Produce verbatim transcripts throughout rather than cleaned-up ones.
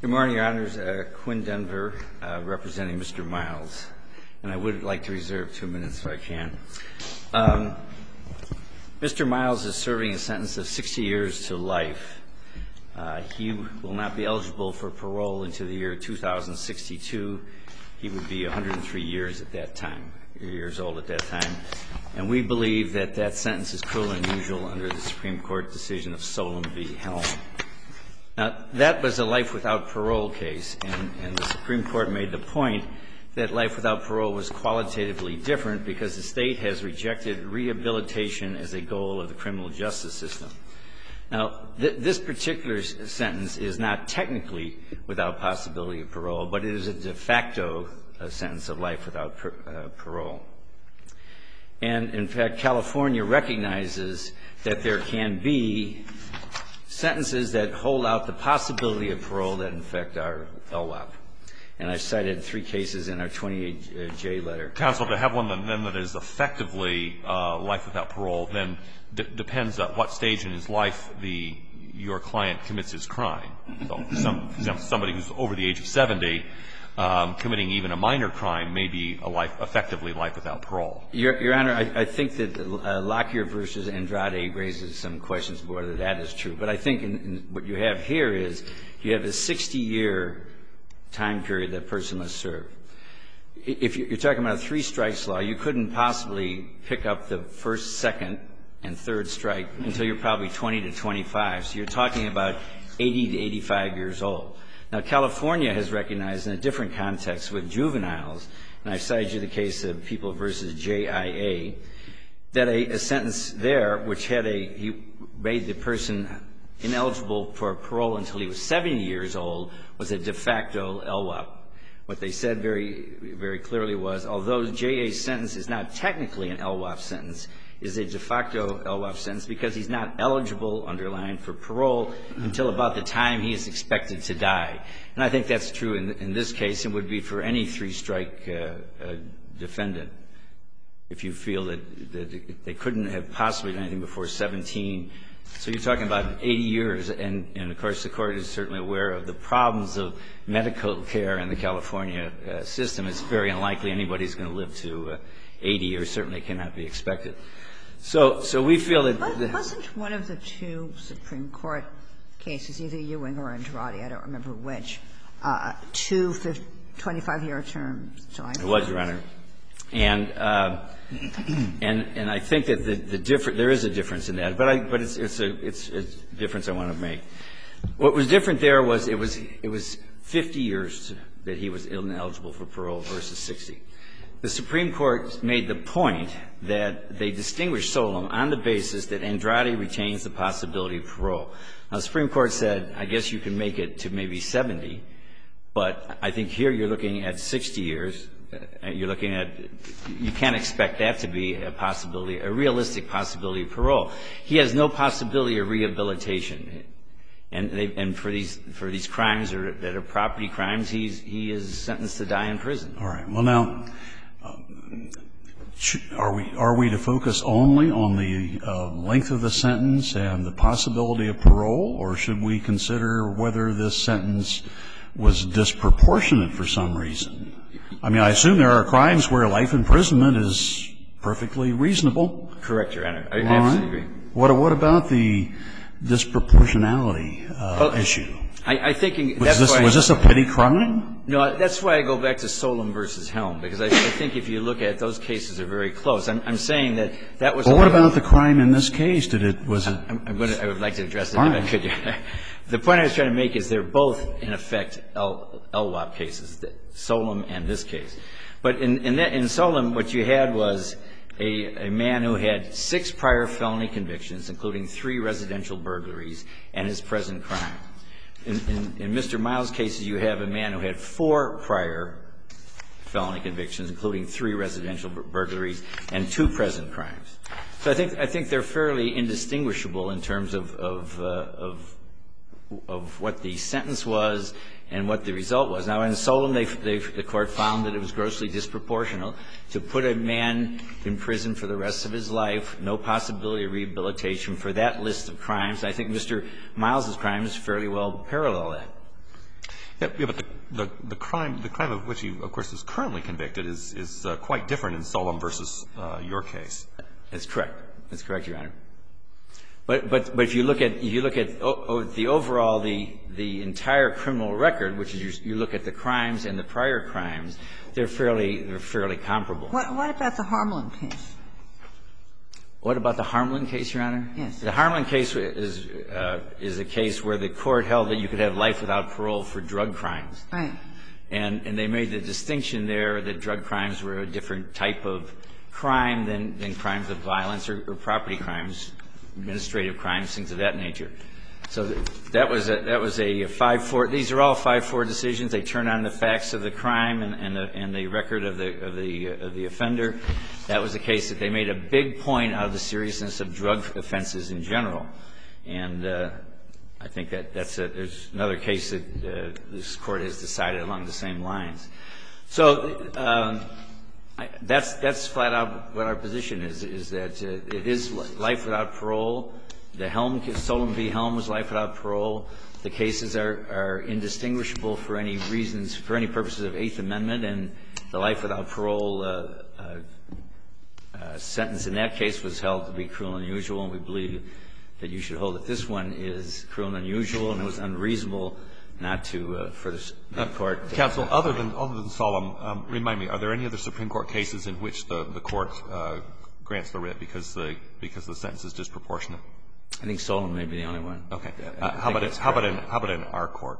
Good morning, Your Honors. Uh, Quinn Denver, uh, representing Mister Miles. And I would like to reserve two minutes if I can. Um, Mister Miles is serving a sentence of sixty years to life. Uh, he will not be eligible for parole until the year two thousand sixty-two. He would be one hundred three years at that time, years old at that time. And we believe that that sentence is cruel and unusual under the Supreme Court decision of Solem v. Helm. Now, that was a life without parole case, and, and the Supreme Court made the point that life without parole was qualitatively different because the state has rejected rehabilitation as a goal of the criminal justice system. Now, th- this particular s- sentence is not technically without possibility of parole, but it is a de facto uh, sentence of life without per- uh, parole. And, in fact, California recognizes that there can be sentences that hold out the possibility of parole that, in fact, are L W O P. And I've cited three cases in our twenty-eight J letter. Counsel, to have one then that is effectively uh, life without parole then d- depends at what stage in his life the your client commits his crime. So, some, for example, somebody who's over the age of seventy um, committing even a minor crime may be a life, effectively life without parole. Your, Your Honor, I, I think that uh, Lockyer versus Andrade raises some questions about whether that is true. But I think in, in what you have here is you have a sixty-year time period that person must serve. If you're talking about a three strikes law, you couldn't possibly pick up the first, second, and third strike until you're probably twenty to twenty-five. So you're talking about eighty to eighty-five years old. Now, California has recognized in a different context with juveniles, and I've cited you the case of People versus J I A, that a, a sentence there which had a, he made the person ineligible for parole until he was seventy years old was a de facto L W O P. What they said very, very clearly was, although J A's sentence is not technically an L W O P sentence, is a de facto L W O P sentence because he's not eligible, underlined, for parole until about the time he is expected to die. And I think that's true in, in this case and would be for any three-strike uh, uh, defendant. If you feel that, that they couldn't have possibly done anything before seventeen. So you're talking about eighty years, and, and of course the Court is certainly aware of the problems of medical care in the California uh, system. It's very unlikely anybody's going to live to uh, eighty, or certainly cannot be expected. So, so we feel that... But wasn't one of the two Supreme Court cases, either Ewing or Andrade, I don't remember which, uh, two twenty-five-year terms? So it was, Your Honor. And, uh, and, and I think that the, the different, there is a difference in that, but I, but it's, it's a, it's a difference I want to make. What was different there was it was, it was fifty years that he was ineligible for parole versus sixty. The Supreme Court made the point that they distinguished Solem on the basis that Andrade retains the possibility of parole. Now, the Supreme Court said, I guess you can make it to maybe seventy, but I think here you're looking at sixty years. You're looking at, you can't expect that to be a possibility, a realistic possibility of parole. He has no possibility of rehabilitation. And, they, and for these for these crimes or, that are property crimes, he's, he is sentenced to die in prison. All right. Well, now, um, are we are we to focus only on the uh, length of the sentence and the possibility of parole, or should we consider whether this sentence was disproportionate for some reason? I mean, I assume there are crimes where life imprisonment is perfectly reasonable. Correct, Your Honor. I All absolutely right. agree. What, what about the disproportionality uh, well, issue? I, I think in, was, that's this, why was this a petty crime? No, that's why I go back to Solem versus Helm, because I, I think if you look at it, those cases are very close. I'm, I'm saying that that was. Well, what about the crime in this case? Did it was it? I'm, I'm going to. I would like to address it All if right. I could. The point I was trying to make is they're both in effect L W O P cases, Solem and this case. But in in, that, in Solem, what you had was a, a man who had six prior felony convictions, including three residential burglaries, and his present crime. In, in, in Mister Miles' cases, you have a man who had four prior felony convictions, including three residential burglaries and two present crimes. So I think I think they're fairly indistinguishable in terms of of, uh, of of what the sentence was and what the result was. Now, in Solem, they, they, the court found that it was grossly disproportional to put a man in prison for the rest of his life, no possibility of rehabilitation for that list of crimes. I think Mister Miles' crimes fairly well parallel that. Yeah, yeah, but the, the, the crime, the crime of which he, of course, is currently convicted is, is uh, quite different in Solem versus uh, your case. That's correct. That's correct, Your Honor. But, but, but if you look at, if you look at oh, oh, the overall, the, the entire criminal record, which is you, you look at the crimes and the prior crimes, they're fairly, they're fairly comparable. What, what about the Harmland case? What about the Harmland case, Your Honor? Yes. The Harmland case is, uh, is a case where the court held that you could have life without parole for drug crimes. Right. And, and they made the distinction there that drug crimes were a different type of crime than, than crimes of violence or, or property crimes, administrative crimes, things of that nature. So that was a, that was a five four. These are all five four decisions. They turn on the facts of the crime and, and, the, and the record of the, of, the, of the offender. That was a case that they made a big point out of the seriousness of drug offenses in general. And uh, I think that that's a, there's another case that uh, this Court has decided along the same lines. So um, I, that's, that's flat out what our position is, is that uh, it is life without parole. The Helm, Solem v. Helm was life without parole. The cases are, are indistinguishable for any reasons, for any purposes of Eighth Amendment, and the life without parole uh, uh, uh, sentence in that case was held to be cruel and unusual, and we believe that you should hold that this one is cruel and unusual, and it was unreasonable not to, uh, for the, the Court. Uh, Counsel, other than, other than Solem, um, remind me, are there any other Supreme Court cases in which the, the Court uh, grants the writ because the, because the sentence is disproportionate? I think Solem may be the only one. Okay. Uh, how about it, how about in how about in our court?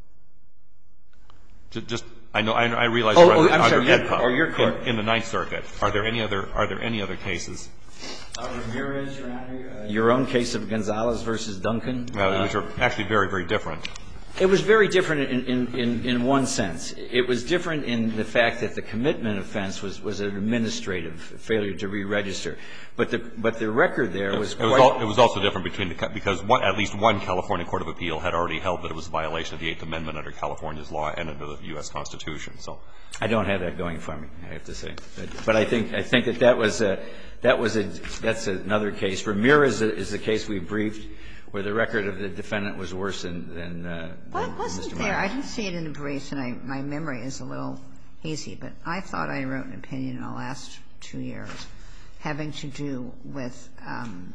Just, just I know I, I realize. Oh, we're oh under, I'm sorry, under your, or your court in, in the Ninth Circuit. Are there any other Are there any other cases? Uh, Ramirez, Your Honor. Uh, your own case of Gonzalez versus Duncan, uh, which are actually very very different. It was very different in, in, in, in one sense. It was different in the fact that the commitment offense was, was an administrative failure to re-register. But the, but the record there was it quite... Was all, it was also different between the, because one, at least one California Court of Appeal had already held that it was a violation of the Eighth Amendment under California's law and under the U S Constitution. So I don't have that going for me, I have to say. But, but I think I think that that was a, that was a, that's another case. Ramirez is the case we briefed, where the record of the defendant was worse than, than, uh, than Wasn't Mister there? Myers. I didn't see it in the briefs, and I, my memory is a little hazy, but I thought I wrote an opinion in the last two years having to do with um,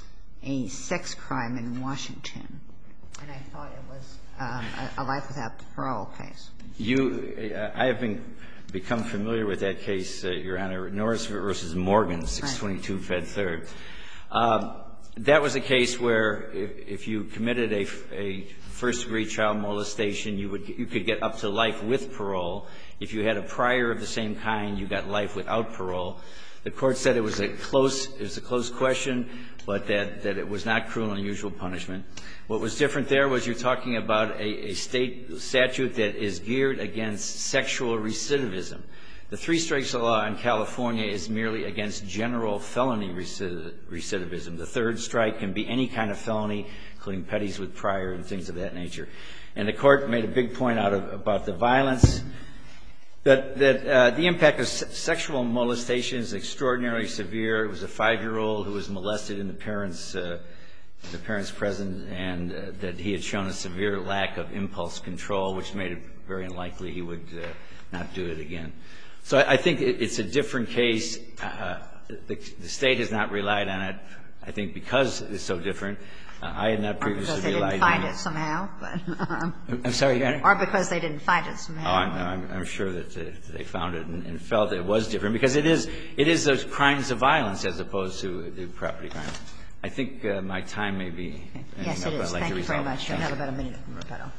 a sex crime in Washington, and I thought it was um, a, a life without parole case. You, uh, I have been become familiar with that case, uh, Your Honor, Norris versus Morgan, six twenty-two Fed Third. Um, That was a case where if, if you committed a, a first-degree child molestation, you would you could get up to life with parole. If you had a prior of the same kind, you got life without parole. The Court said it was a close it was a close question, but that that it was not cruel and unusual punishment. What was different there was you're talking about a, a state statute that is geared against sexual recidivism. The three strikes law in California is merely against general felony recidivism. The third strike can be any kind of felony, including petties with prior and things of that nature. And the Court made a big point out of about the violence, that, that uh, the impact of se- sexual molestation is extraordinarily severe. It was a five-year-old who was molested in the parents' uh, the parents' presence, and uh, that he had shown a severe lack of impulse control, which made it very unlikely he would uh, not do it again. So I think it's a different case. Uh, the, the State has not relied on it, I think, because it's so different. Uh, I had not previously relied on it. Or because they didn't find it somehow. But I'm sorry, Your Honor? Or because they didn't find it somehow. Oh, I'm, I'm, I'm sure that uh, they found it and, and felt it was different, because it is, it is those crimes of violence as opposed to the property crimes. I think uh, my time may be ending yes, up. it is. I'd like Thank to you very resolve. much. You have about a minute from rebuttal.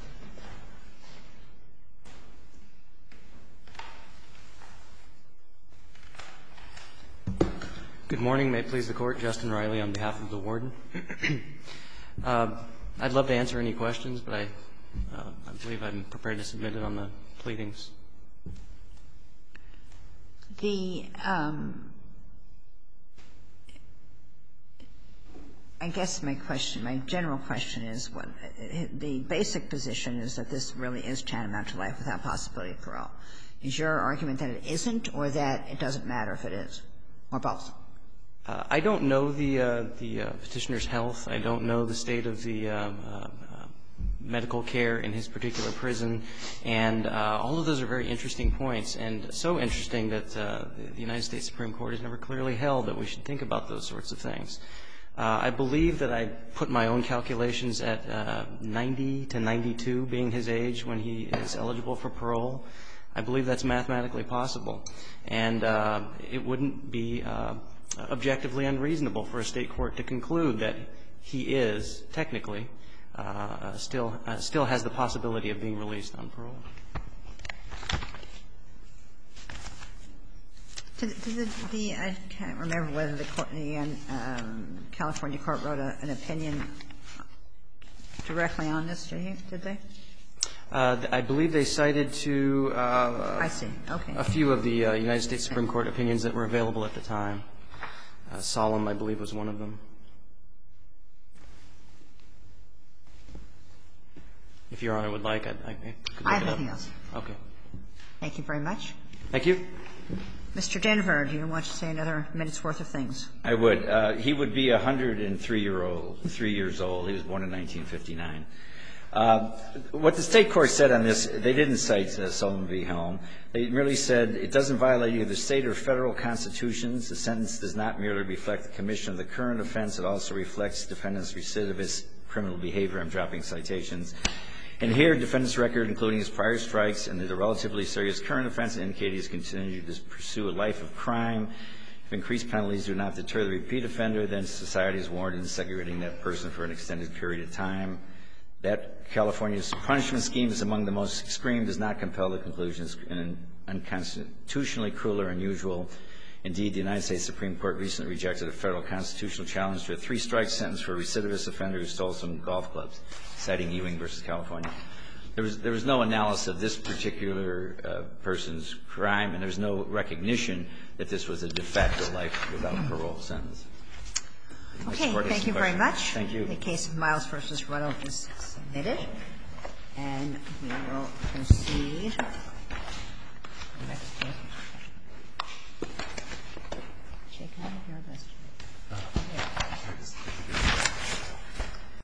Good morning. May it please the Court. Justin Riley on behalf of the Warden. uh, I'd love to answer any questions, but I, uh, I believe I'm prepared to submit it on the pleadings. The, um, I guess my question, my general question is, what, the basic position is that this really is tantamount to life without possibility of parole. Is your argument that it isn't, or that it doesn't matter if it is, or both? Uh, I don't know the uh, the uh, petitioner's health. I don't know the state of the uh, uh, medical care in his particular prison. And uh, all of those are very interesting points, and so interesting that uh, the United States Supreme Court has never clearly held that we should think about those sorts of things. Uh, I believe that I put my own calculations at uh, ninety to ninety-two being his age when he is eligible for parole. I believe that's mathematically possible. And uh, it wouldn't be uh, objectively unreasonable for a state court to conclude that he is, technically, uh, still, uh, still has the possibility of being released on parole. Did, did the, the, I can't remember whether the, court, the um, California court wrote a, an opinion directly on this, did, he, did they? Uh, I believe they cited to uh, I see. Okay. a few of the uh, United States Supreme Court opinions that were available at the time. Uh, Solemn, I believe, was one of them. If Your Honor would like, I, I could look I have it up. nothing else. Okay. Thank you very much. Thank you. Mister Denver, do you want to say another minute's worth of things? I would. Uh, he would be a one hundred three year old, three years old. He was born in nineteen fifty-nine. Uh, what the state court said on this, they didn't cite uh, Sullivan v. Helm. They merely said it doesn't violate either state or federal constitutions. The sentence does not merely reflect the commission of the current offense. It also reflects defendant's recidivist criminal behavior. I'm dropping citations. And here, defendant's record, including his prior strikes and the relatively serious current offense, indicate he has continued to pursue a life of crime. If increased penalties do not deter the repeat offender, then society is warranted in segregating that person for an extended period of time. That California's punishment scheme is among the most extreme, does not compel the conclusions and unconstitutionally cruel or unusual. Indeed, the United States Supreme Court recently rejected a federal constitutional challenge to a three-strike sentence for a recidivist offender who stole some golf clubs, citing Ewing versus California. There was, there was no analysis of this particular uh, person's crime, and there's no recognition that this was a de facto life without parole sentence. Okay, thank you very much. Thank you. The case of Miles versus Ruddle is submitted, and we will proceed. Next case.